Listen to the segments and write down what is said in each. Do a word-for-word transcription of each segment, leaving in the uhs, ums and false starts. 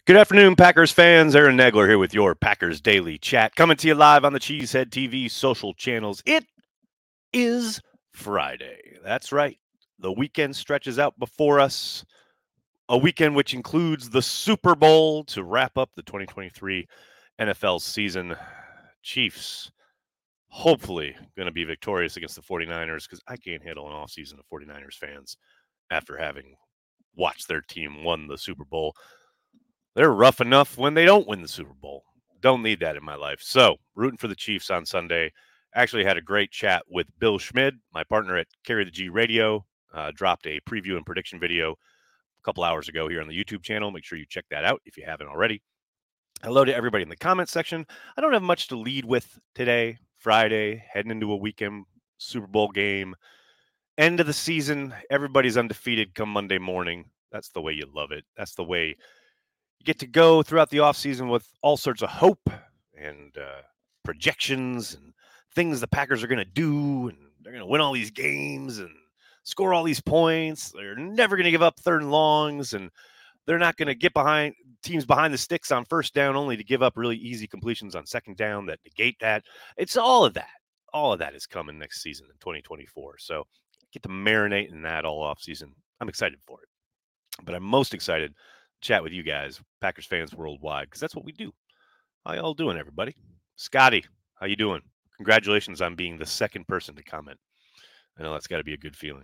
Good afternoon, Packers fans. Aaron Nagler here with your Packers Daily Chat, coming to you live on the Cheesehead T V social channels. It is Friday. That's right. The weekend stretches out before us, a weekend which includes the Super Bowl to wrap up the twenty twenty-three N F L season. Chiefs, hopefully, going to be victorious against the 49ers because I can't handle an offseason of 49ers fans after having watched their team won the Super Bowl. They're rough enough when they don't win the Super Bowl. Don't need that in my life. So, rooting for the Chiefs on Sunday. Actually had a great chat with Bill Schmid, my partner at Carry the G Radio. Uh, dropped a preview and prediction video a couple hours ago here on the YouTube channel. Make sure you check that out if you haven't already. Hello to everybody in the comments section. I don't have much to lead with today. Friday, heading into a weekend Super Bowl game. End of the season. Everybody's undefeated come Monday morning. That's the way you love it. That's the way you get to go throughout the offseason with all sorts of hope and uh, projections and things the Packers are going to do. And they're going to win all these games and score all these points. They're never going to give up third and longs. And they're not going to get behind teams behind the sticks on first down only to give up really easy completions on second down that negate that. It's all of that. All of that is coming next season in twenty twenty-four. So get to marinate in that all offseason. I'm excited for it. But I'm most excited to chat with you guys, Packers fans worldwide, because that's what we do. How y'all doing, everybody? Scotty, how you doing? Congratulations on being the second person to comment. I know that's got to be a good feeling.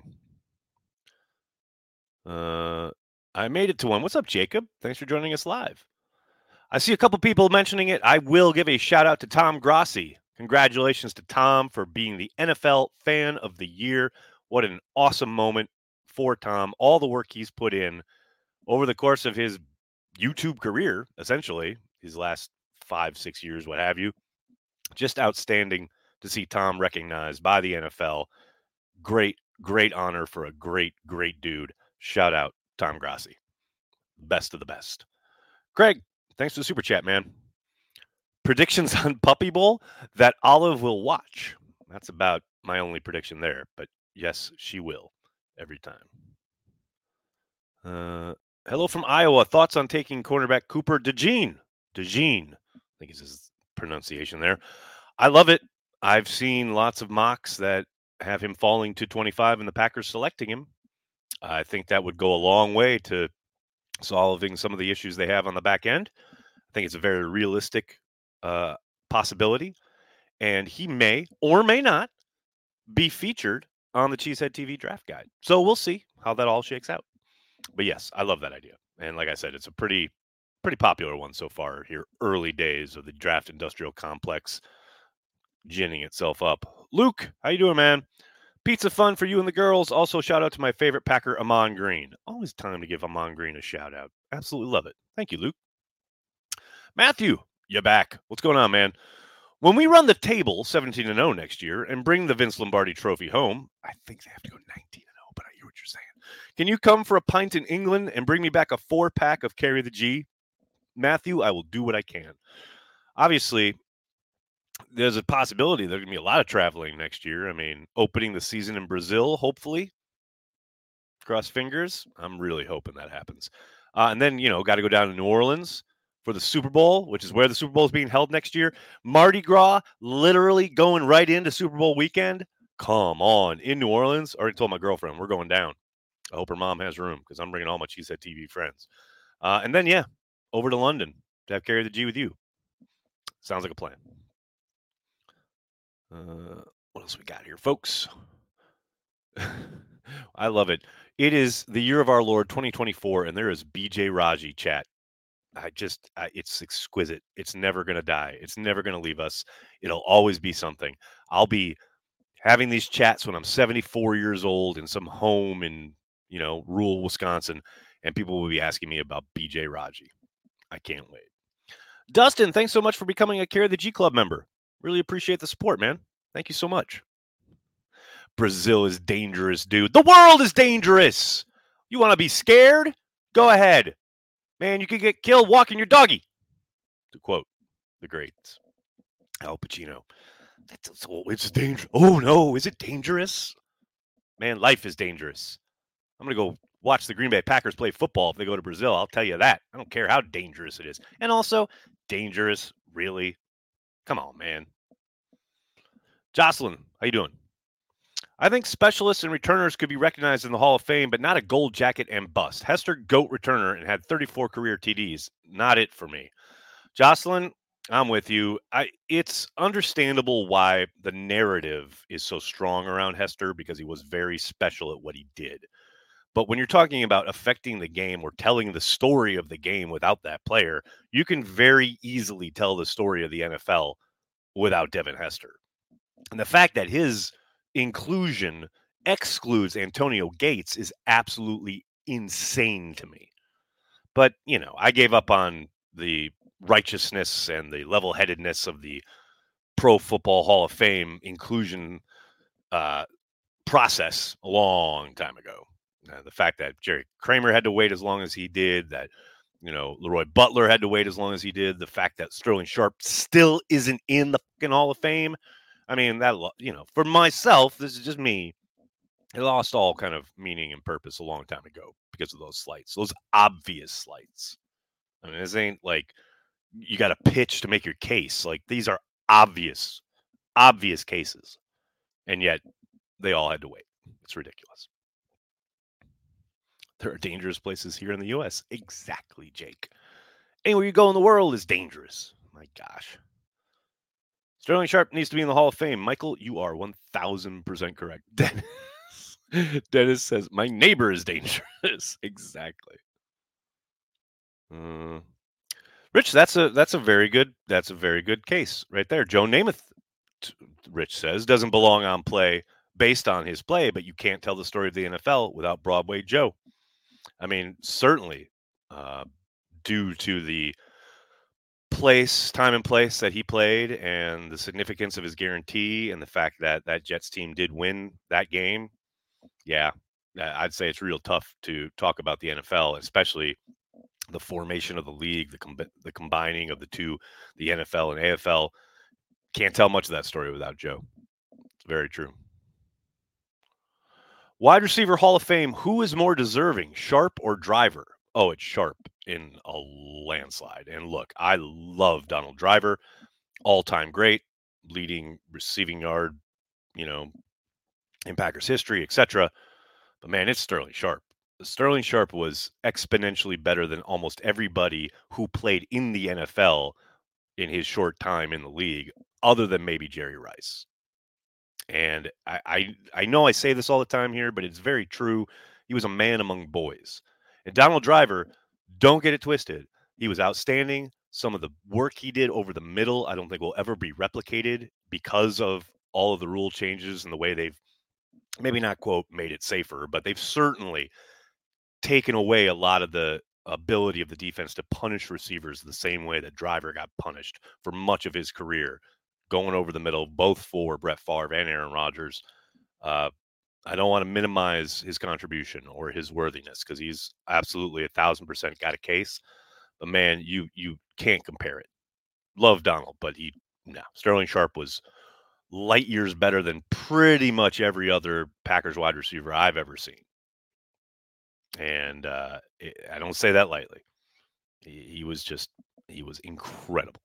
Uh, I made it to one. What's up, Jacob? Thanks for joining us live. I see a couple people mentioning it. I will give a shout out to Tom Grossi. Congratulations to Tom for being the N F L Fan of the Year. What an awesome moment for Tom. All the work he's put in over the course of his YouTube career, essentially, his last five, six years, what have you. Just outstanding to see Tom recognized by the N F L. Great, great honor for a great, great dude. Shout out Tom Grossi. Best of the best. Craig, thanks for the super chat, man. Predictions on Puppy Bowl that Olive will watch. That's about my only prediction there. But yes, she will every time. Uh, hello from Iowa. Thoughts on taking cornerback Cooper DeJean? DeJean. I think is his pronunciation there. I love it. I've seen lots of mocks that have him falling to twenty-five and the Packers selecting him. I think that would go a long way to solving some of the issues they have on the back end. I think it's a very realistic uh, possibility. And he may or may not be featured on the Cheesehead T V draft guide. So we'll see how that all shakes out. But yes, I love that idea. And like I said, it's a pretty, pretty popular one so far here. Early days of the draft industrial complex ginning itself up. Luke, how you doing, man? Pizza fun for you and the girls. Also, shout out to my favorite Packer, Amon Green. Always time to give Amon Green a shout out. Absolutely love it. Thank you, Luke. Matthew, you're back. What's going on, man? When we run the table seventeen and oh next year and bring the Vince Lombardi trophy home, I think they have to go nineteen and oh, but I hear what you're saying. Can you come for a pint in England and bring me back a four-pack of Carry the G? Matthew, I will do what I can. Obviously, there's a possibility there's going to be a lot of traveling next year. I mean, opening the season in Brazil, hopefully. Cross fingers. I'm really hoping that happens. Uh, and then, you know, got to go down to New Orleans for the Super Bowl, which is where the Super Bowl is being held next year. Mardi Gras literally going right into Super Bowl weekend. Come on. In New Orleans. Already told my girlfriend we're going down. I hope her mom has room because I'm bringing all my Cheesehead T V friends. Uh, and then, yeah, over to London to have Carry the G with you. Sounds like a plan. Uh, what else we got here, folks? I love it. It is the year of our Lord, twenty twenty-four, and there is B J Raji chat. I just, I, it's exquisite. It's never going to die. It's never going to leave us. It'll always be something. I'll be having these chats when I'm seventy-four years old in some home in, you know, rural Wisconsin, and people will be asking me about B J Raji. I can't wait. Dustin, thanks so much for becoming a Carry the G Club member. Really appreciate the support, man. Thank you so much. Brazil is dangerous, dude. The world is dangerous. You want to be scared? Go ahead. Man, you could get killed walking your doggy. To quote the great Al Pacino. That's, oh, it's dangerous. Oh, no. Is it dangerous? Man, life is dangerous. I'm going to go watch the Green Bay Packers play football if they go to Brazil. I'll tell you that. I don't care how dangerous it is. And also, dangerous, really? Come on, man. Jocelyn, how you doing? I think specialists and returners could be recognized in the Hall of Fame, but not a gold jacket and bust. Hester, GOAT returner, and had thirty-four career T Ds. Not it for me. Jocelyn, I'm with you. I it's understandable why the narrative is so strong around Hester because he was very special at what he did. But when you're talking about affecting the game or telling the story of the game without that player, you can very easily tell the story of the N F L without Devin Hester. And the fact that his inclusion excludes Antonio Gates is absolutely insane to me. But, you know, I gave up on the righteousness and the level-headedness of the Pro Football Hall of Fame inclusion uh, process a long time ago. Uh, the fact that Jerry Kramer had to wait as long as he did, that, you know, Leroy Butler had to wait as long as he did, the fact that Sterling Sharp still isn't in the fucking Hall of Fame. I mean, that, you know, for myself, this is just me. It lost all kind of meaning and purpose a long time ago because of those slights, those obvious slights. I mean, this ain't like you got to pitch to make your case. Like, these are obvious, obvious cases. And yet they all had to wait. It's ridiculous. There are dangerous places here in the U S. Exactly, Jake. Anywhere you go in the world is dangerous. My gosh. Sterling Sharp needs to be in the Hall of Fame. Michael, you are one thousand percent correct. Dennis, Dennis says, my neighbor is dangerous. Exactly. Uh, Rich, that's a that's a very good that's a very good case right there. Joe Namath, Rich says, doesn't belong on play based on his play, but you can't tell the story of the N F L without Broadway Joe. I mean, certainly uh, due to the place, time and place that he played and the significance of his guarantee and the fact that that Jets team did win that game. Yeah, I'd say it's real tough to talk about the N F L, especially the formation of the league, the com- the combining of the two, the N F L and A F L. Can't tell much of that story without Joe. It's very true. Wide receiver Hall of Fame, who is more deserving, Sharp or Driver? Oh, it's Sharp in a landslide. And look, I love Donald Driver, all-time great, leading receiving yard, you know, in Packers history, et cetera. But man, it's Sterling Sharp. Sterling Sharp was exponentially better than almost everybody who played in the N F L in his short time in the league, other than maybe Jerry Rice. And I, I, I know I say this all the time here, but it's very true. He was a man among boys. And Donald Driver, don't get it twisted. He was outstanding. Some of the work he did over the middle, I don't think will ever be replicated because of all of the rule changes and the way they've maybe not, quote, made it safer, but they've certainly taken away a lot of the ability of the defense to punish receivers the same way that Driver got punished for much of his career, going over the middle, both for Brett Favre and Aaron Rodgers. Uh, I don't want to minimize his contribution or his worthiness because he's absolutely a thousand percent got a case. But man, you you can't compare it. Love Donald, but he no. Sterling Sharp was light years better than pretty much every other Packers wide receiver I've ever seen. And uh, it, I don't say that lightly. He, he was just, he was incredible.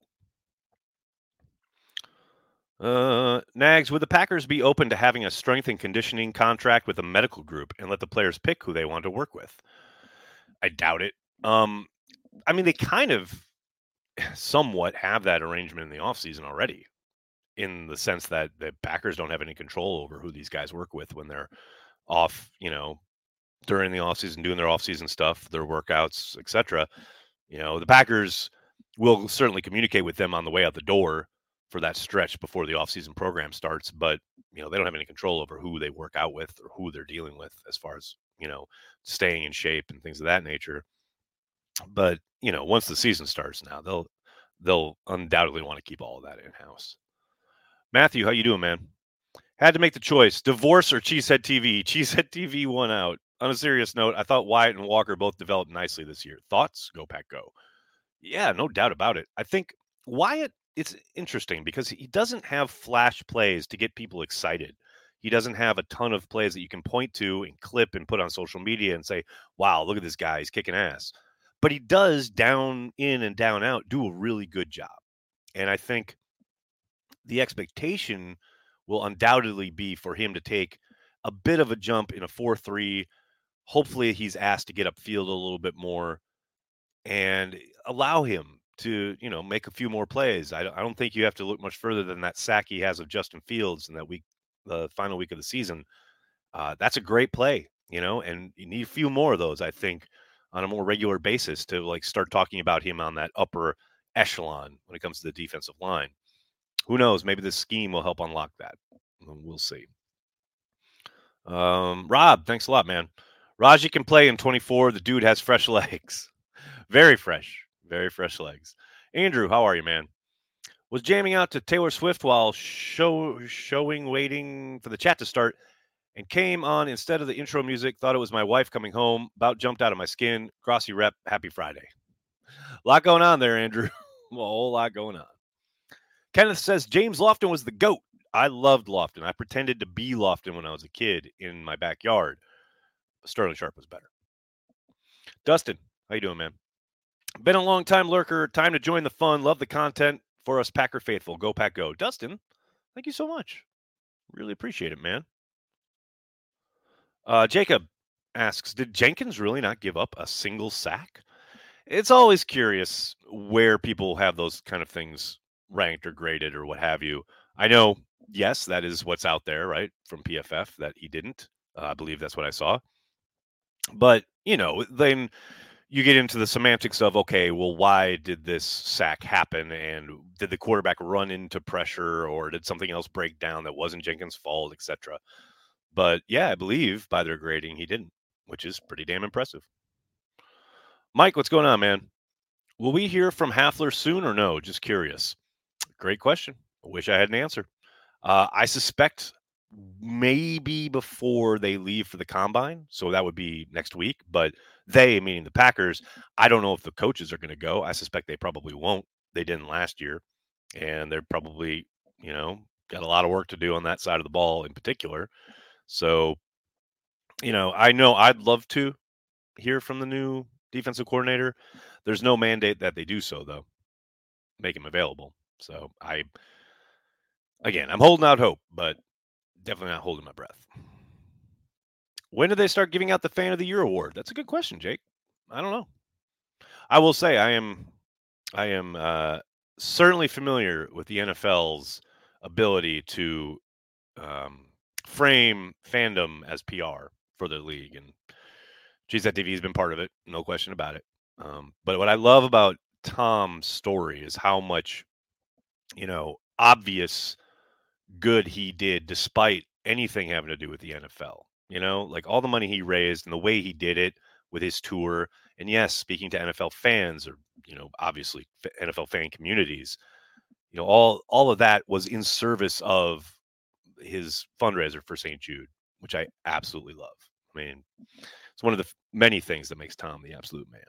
Uh, Nags, would the Packers be open to having a strength and conditioning contract with a medical group and let the players pick who they want to work with? I doubt it. Um, I mean, they kind of somewhat have that arrangement in the offseason already, in the sense that the Packers don't have any control over who these guys work with when they're off, you know, during the offseason, doing their offseason stuff, their workouts, et cetera. You know, the Packers will certainly communicate with them on the way out the door for that stretch before the offseason program starts. But, you know, they don't have any control over who they work out with or who they're dealing with as far as, you know, staying in shape and things of that nature. But, you know, once the season starts now, they'll they'll undoubtedly want to keep all of that in-house. Matthew, how you doing, man? Had to make the choice. Divorce or Cheesehead T V? Cheesehead T V won out. On a serious note, I thought Wyatt and Walker both developed nicely this year. Thoughts? Go Pack Go. Yeah, no doubt about it. I think Wyatt, it's interesting because he doesn't have flash plays to get people excited. he doesn't have a ton of plays that you can point to and clip and put on social media and say, wow, look at this guy, he's kicking ass. But he does down in and down out do a really good job. And I think the expectation will undoubtedly be for him to take a bit of a jump in a four three. Hopefully he's asked to get upfield a little bit more and allow him to, you know, make a few more plays. I, I don't think you have to look much further than that sack he has of Justin Fields in that week, the final week of the season. Uh, that's a great play, you know, and you need a few more of those, I think, on a more regular basis to like start talking about him on that upper echelon when it comes to the defensive line. Who knows? Maybe this scheme will help unlock that. We'll see. Um, Rob, thanks a lot, man. Raji can play in twenty-four. The dude has fresh legs. Very fresh. Very fresh legs. Andrew, how are you, man? Was jamming out to Taylor Swift while show showing, waiting for the chat to start, and came on instead of the intro music. Thought it was my wife coming home. About jumped out of my skin. Crossy rep. Happy Friday. A lot going on there, Andrew. A whole lot going on. Kenneth says James Lofton was the GOAT. I loved Lofton. I pretended to be Lofton when I was a kid in my backyard. Sterling Sharp was better. Dustin, how you doing, man? Been a long time lurker. Time to join the fun. Love the content for us Packer faithful. Go Pack Go. Dustin, thank you so much. Really appreciate it, man. Uh, Jacob asks, did Jenkins really not give up a single sack? It's always curious where people have those kind of things ranked or graded or what have you. I know, yes, that is what's out there, right, from P F F, that he didn't. Uh, I believe that's what I saw. But, you know, then you get into the semantics of, okay, well, why did this sack happen? And did the quarterback run into pressure, or did something else break down that wasn't Jenkins' fault, et cetera? But, yeah, I believe by their grading he didn't, which is pretty damn impressive. Mike, what's going on, man? Will we hear from Hafler soon or no? Just curious. Great question. I wish I had an answer. Uh, I suspect maybe before they leave for the combine. So that would be next week. But they, meaning the Packers, I don't know if the coaches are going to go. I suspect they probably won't. They didn't last year. And they're probably, you know, got a lot of work to do on that side of the ball in particular. So, you know, I know I'd love to hear from the new defensive coordinator. There's no mandate that they do so, though. Make him available. So I, again, I'm holding out hope, but definitely not holding my breath. When do they start giving out the Fan of the Year award? That's a good question, Jake. I don't know. I will say I am, I am uh, certainly familiar with the N F L's ability to um, frame fandom as P R for their league, and G Z T V has been part of it, no question about it. Um, but what I love about Tom's story is how much, you know, obvious good he did despite anything having to do with the N F L. You know, like all the money he raised and the way he did it with his tour. And yes, speaking to N F L fans or, you know, obviously N F L fan communities, you know, all all of that was in service of his fundraiser for Saint Jude, which I absolutely love. I mean, it's one of the many things that makes Tom the absolute man.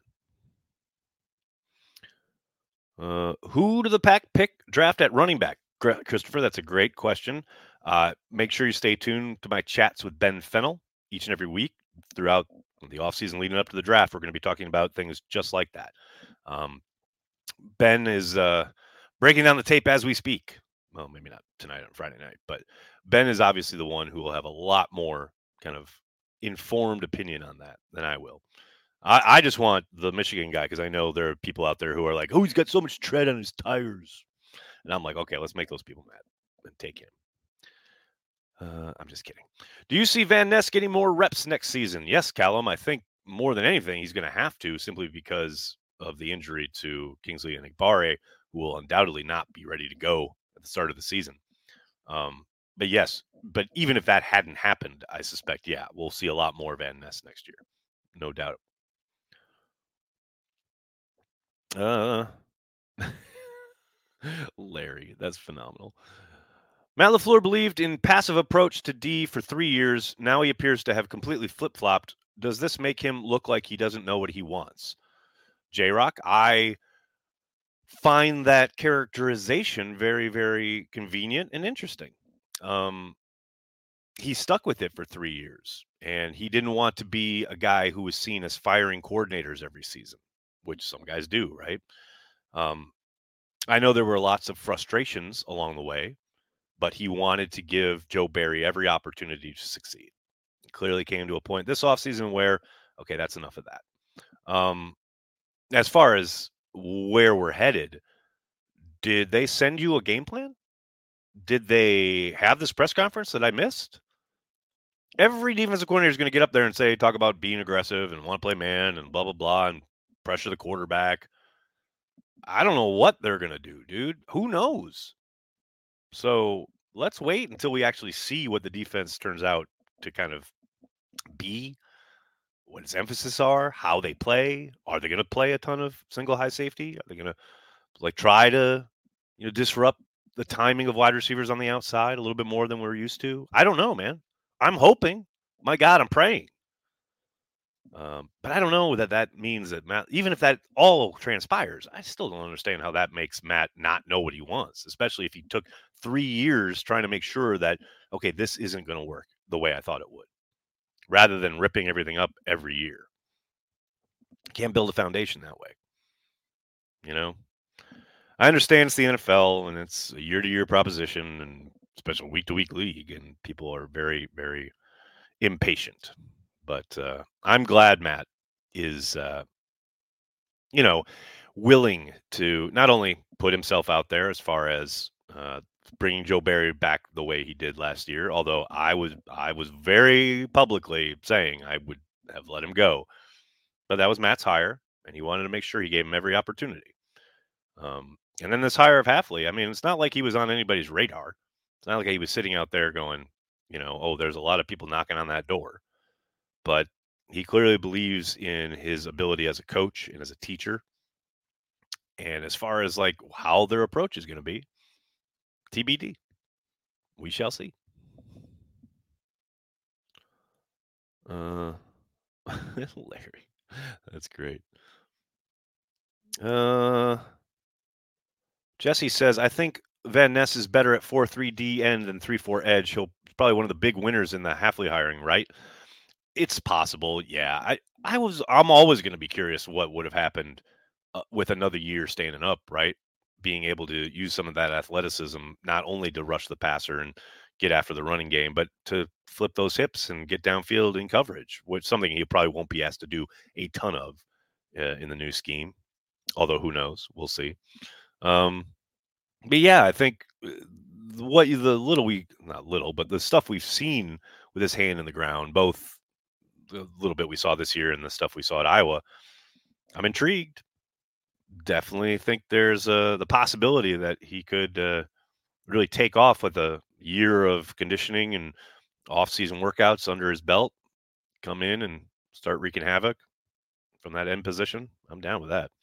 Uh, who do the Pack pick draft at running back? Christopher, that's a great question. Uh, make sure you stay tuned to my chats with Ben Fennell each and every week throughout the offseason leading up to the draft. We're going to be talking about things just like that. Um, Ben is uh, breaking down the tape as we speak. Well, maybe not tonight on Friday night, but Ben is obviously the one who will have a lot more kind of informed opinion on that than I will. I, I just want the Michigan guy because I know there are people out there who are like, oh, he's got so much tread on his tires. And I'm like, okay, let's make those people mad and take him. Uh, I'm just kidding. Do you see Van Ness getting more reps next season? Yes, Callum. I think more than anything, he's going to have to simply because of the injury to Kingsley Enagbare, who will undoubtedly not be ready to go at the start of the season. Um, but yes, but even if that hadn't happened, I suspect, yeah, we'll see a lot more Van Ness next year. No doubt. Uh, Larry, that's phenomenal. Matt LaFleur believed in passive approach to D for three years. Now he appears to have completely flip-flopped. Does this make him look like he doesn't know what he wants? J-Rock, I find that characterization very, very convenient and interesting. Um, he stuck with it for three years, and he didn't want to be a guy who was seen as firing coordinators every season, which some guys do, right? Um, I know there were lots of frustrations along the way, but he wanted to give Joe Barry every opportunity to succeed. It clearly came to a point this offseason where, okay, that's enough of that. Um, as far as where we're headed, did they send you a game plan? Did they have this press conference that I missed? Every defensive coordinator is going to get up there and say, talk about being aggressive and want to play man and blah, blah, blah, and pressure the quarterback. I don't know what they're going to do, dude. Who knows? So let's wait until we actually see what the defense turns out to kind of be, what its emphasis are, how they play. Are they going to play a ton of single high safety? Are they going to like try to, you know, disrupt the timing of wide receivers on the outside a little bit more than we're used to? I don't know, man. I'm hoping. My God, I'm praying. Um, but I don't know that that means that Matt, even if that all transpires, I still don't understand how that makes Matt not know what he wants, especially if he took three years trying to make sure that, okay, this isn't going to work the way I thought it would, rather than ripping everything up every year. Can't build a foundation that way. You know, I understand it's the N F L and it's a year to year proposition and especially week to week league, and people are very, very impatient. But uh, I'm glad Matt is, uh, you know, willing to not only put himself out there as far as uh, bringing Joe Barry back the way he did last year, although I was I was very publicly saying I would have let him go, but that was Matt's hire, and he wanted to make sure he gave him every opportunity. Um, and then this hire of Hafley, I mean, it's not like he was on anybody's radar. It's not like he was sitting out there going, you know, oh, there's a lot of people knocking on that door. But he clearly believes in his ability as a coach and as a teacher. And as far as like how their approach is going to be, T B D. We shall see. Uh, Larry, that's great. Uh, Jesse says, I think Van Ness is better at four three D end than three four edge. He'll probably one of the big winners in the Hafley hiring, right? It's possible. Yeah. I, I was, I'm always going to be curious what would have happened uh, with another year standing up, right? Being able to use some of that athleticism, not only to rush the passer and get after the running game, but to flip those hips and get downfield in coverage, which something he probably won't be asked to do a ton of uh, in the new scheme. Although who knows? We'll see. Um, but yeah, I think what you, the little we, not little, but the stuff we've seen with his hand in the ground, both the little bit we saw this year and the stuff we saw at Iowa, I'm intrigued. Definitely think there's uh, the possibility that he could uh, really take off with a year of conditioning and off-season workouts under his belt, come in and start wreaking havoc from that end position. I'm down with that.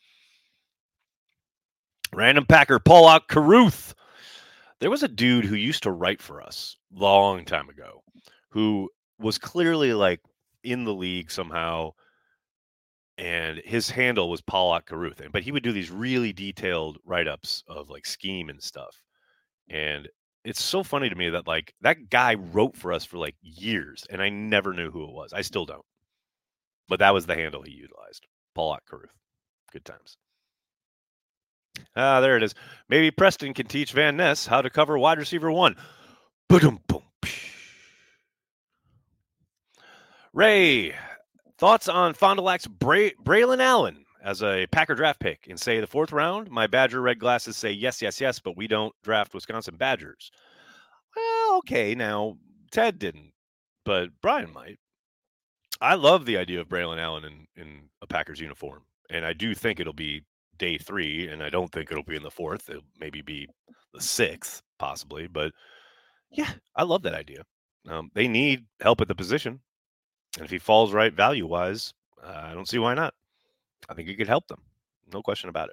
Random Packer, Paul Caruth. There was a dude who used to write for us long time ago who was clearly like in the league somehow, and his handle was Paul Caruth. But he would do these really detailed write-ups of like scheme and stuff. And it's so funny to me that like that guy wrote for us for like years, and I never knew who it was. I still don't. But that was the handle he utilized. Paul Caruth. Good times. Ah, there it is. Maybe Preston can teach Van Ness how to cover wide receiver one. Boom, boom. Ray, thoughts on Fond du Lac's Bray- Braylon Allen as a Packer draft pick in, say, the fourth round? My Badger red glasses say yes, yes, yes, but we don't draft Wisconsin Badgers. Well, okay, now Ted didn't, but Brian might. I love the idea of Braylon Allen in, in a Packers uniform, and I do think it'll be day three, and I don't think it'll be in the fourth. It'll maybe be the sixth, possibly, but yeah, I love that idea. Um, they need help at the position, and if he falls right value-wise, uh, I don't see why not. I think he could help them. No question about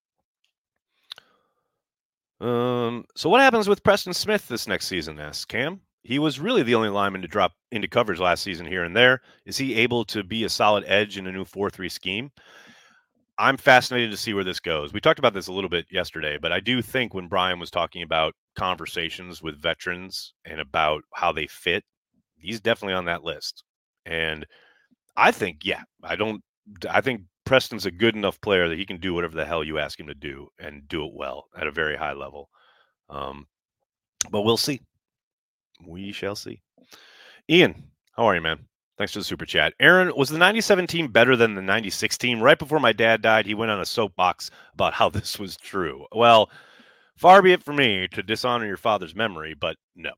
it. Um, so what happens with Preston Smith this next season, asks Cam? He was really the only lineman to drop into coverage last season here and there. Is he able to be a solid edge in a new four three scheme? I'm fascinated to see where this goes. We talked about this a little bit yesterday, but I do think when Brian was talking about conversations with veterans and about how they fit he's definitely on that list. And I think, yeah, I don't, I think Preston's a good enough player that he can do whatever the hell you ask him to do and do it well at a very high level. Um, but we'll see. We shall see. Ian, how are you, man? Thanks for the super chat. Aaron, was the ninety-seven team better than the ninety-six team? Right before my dad died, he went on a soapbox about how this was true. Well, far be it from me to dishonor your father's memory, but no.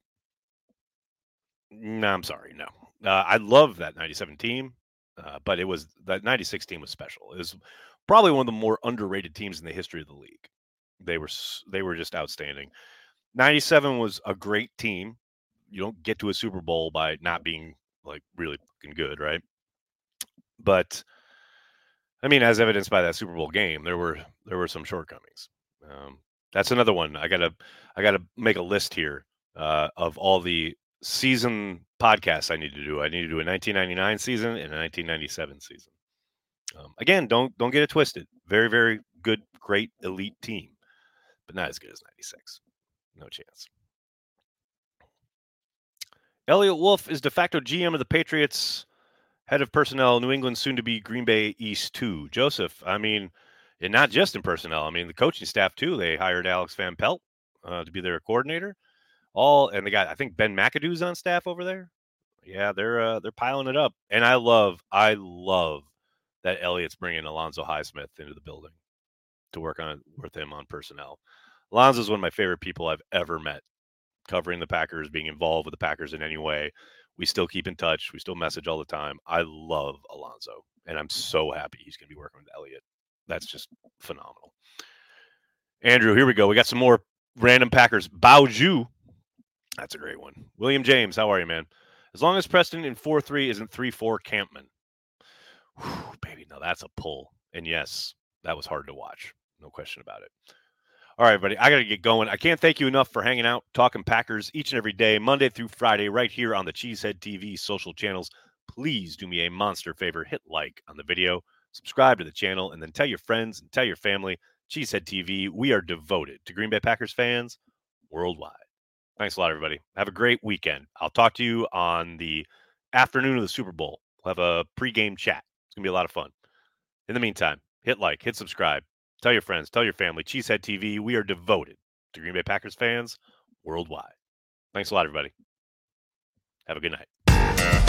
No, I'm sorry, no. Uh, I love that ninety-seven team, uh, but it was that ninety-six team was special. It was probably one of the more underrated teams in the history of the league. They were they were just outstanding. ninety-seven was a great team. You don't get to a Super Bowl by not being like really fucking good, right? But I mean, as evidenced by that Super Bowl game, there were there were some shortcomings. Um, that's another one. I gotta I gotta make a list here uh, of all the season podcasts I need to do. I need to do a nineteen ninety-nine season and a nineteen ninety-seven season. Um, again, don't don't get it twisted. Very very good, great elite team, but not as good as ninety-six. No chance. Elliot Wolf is de facto G M of the Patriots, head of personnel, New England, soon to be Green Bay East two. Joseph, I mean, and not just in personnel. I mean, the coaching staff too. They hired Alex Van Pelt uh, to be their coordinator. All and they got, I think Ben McAdoo's on staff over there. Yeah, they're uh, they're piling it up, and I love, I love that Elliott's bringing Alonzo Highsmith into the building to work on with him on personnel. Alonzo's one of my favorite people I've ever met. Covering the Packers, being involved with the Packers in any way. We still keep in touch. We still message all the time. I love Alonzo, and I'm so happy he's going to be working with Elliott. That's just phenomenal. Andrew, here we go. We got some more random Packers. Bao Zhu. That's a great one. William James, how are you, man? As long as Preston in four three isn't three four Campman. Whew, baby, no, that's a pull. And yes, that was hard to watch. No question about it. All right, buddy, I got to get going. I can't thank you enough for hanging out, talking Packers each and every day, Monday through Friday, right here on the Cheesehead T V social channels. Please do me a monster favor. Hit like on the video, subscribe to the channel, and then tell your friends and tell your family. Cheesehead T V, we are devoted to Green Bay Packers fans worldwide. Thanks a lot, everybody. Have a great weekend. I'll talk to you on the afternoon of the Super Bowl. We'll have a pregame chat. It's going to be a lot of fun. In the meantime, hit like, hit subscribe. Tell your friends, tell your family. Cheesehead T V, we are devoted to Green Bay Packers fans worldwide. Thanks a lot, everybody. Have a good night.